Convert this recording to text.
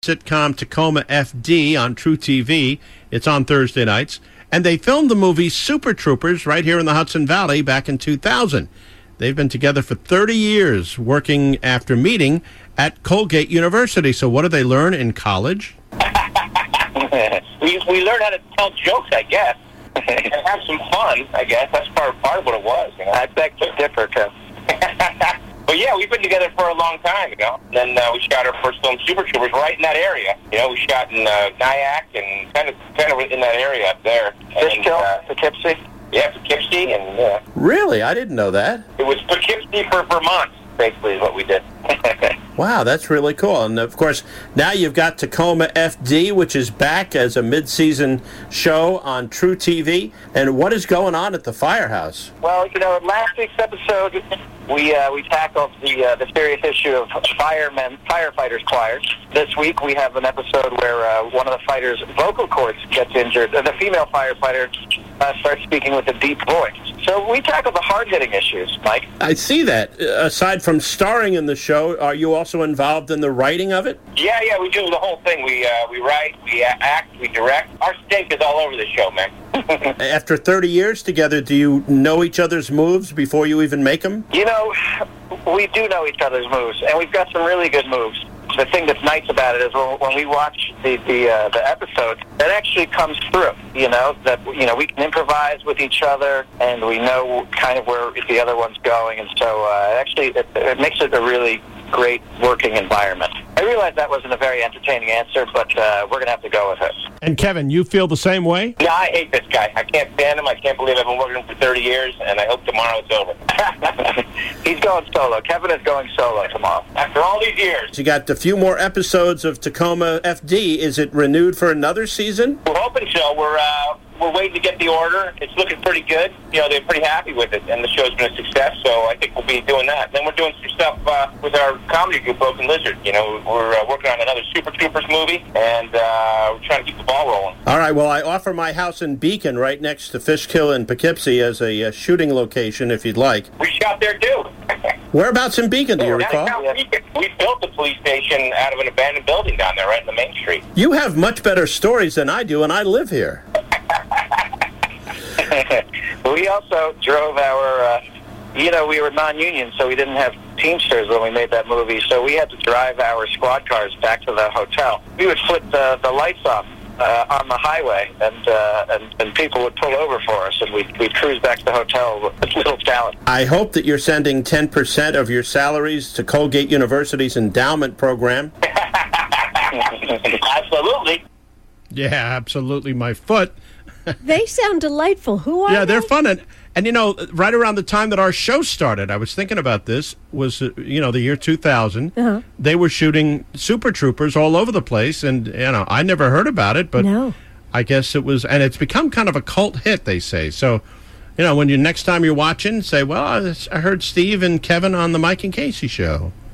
sitcom Tacoma FD on True TV. It's on Thursday nights. And they filmed the movie Super Troopers right here in the Hudson Valley back in 2000. They've been together for 30 years, working after meeting at Colgate University. So what do they learn in college? we learned how to tell jokes, I guess, and have some fun, I guess. That's part of what it was. You know? I beg to differ, Tim. But yeah, we've been together for a long time, you know. Then we shot our first film, Super Troopers, right in that area. You know, we shot in Nyack and kind of in that area up there. Fishkill, Poughkeepsie. Yeah, Poughkeepsie, and Really? I didn't know that. It was Poughkeepsie for Vermont, basically, is what we did. Wow, that's really cool. And, of course, now you've got Tacoma FD, which is back as a mid-season show on True TV. And what is going on at the firehouse? Well, you know, in last week's episode, we tackled the serious issue of firefighters' choirs. This week, we have an episode where one of the fighters' vocal cords gets injured. The female firefighter starts speaking with a deep voice. So we tackle the hard-hitting issues, Mike. I see that. Aside from starring in the show, are you also involved in the writing of it? Yeah, we do the whole thing. We write, we act, we direct. Our stink is all over the show, man. After 30 years together, do you know each other's moves before you even make them? You know, we do know each other's moves, and we've got some really good moves. The thing that's nice about it is when we watch the episode, that actually comes through. You know that we can improvise with each other, and we know kind of where the other one's going, and so it makes it a really great working environment. I realize that wasn't a very entertaining answer, but we're going to have to go with it. And Kevin, you feel the same way? No, I hate this guy. I can't stand him. I can't believe I've been working with him for 30 years, and I hope tomorrow it's over. He's going solo. Kevin is going solo tomorrow. After all these years. You got a few more episodes of Tacoma FD. Is it renewed for another season? We're hoping so. We're waiting to get the order. It's looking pretty good. You know, they're pretty happy with it, and the show's been a success, so I think we'll be doing that. Then we're doing some stuff with our comedy group, Broken Lizard. You know, we're working on another Super Troopers movie, and we're trying to keep the ball rolling. All right, well, I offer my house in Beacon right next to Fishkill and Poughkeepsie as a shooting location, if you'd like. We shot there, too. Whereabouts in Beacon, do you recall? We built the police station out of an abandoned building down there, right in the main street. You have much better stories than I do, and I live here. We also drove our, we were non-union, so we didn't have Teamsters when we made that movie, so we had to drive our squad cars back to the hotel. We would flip the lights off on the highway, and people would pull over for us, and we'd cruise back to the hotel with little talent. I hope that you're sending 10% of your salaries to Colgate University's endowment program. Absolutely. Yeah, absolutely. My foot. They sound delightful. Who are they? Yeah, they're fun. And, you know, right around the time that our show started, I was thinking about this, was, the year 2000. Uh-huh. They were shooting Super Troopers all over the place. And, I never heard about it, but no. I guess it was, and it's become kind of a cult hit, they say. So, when next time you're watching, say, well, I heard Steve and Kevin on the Mike and Casey show.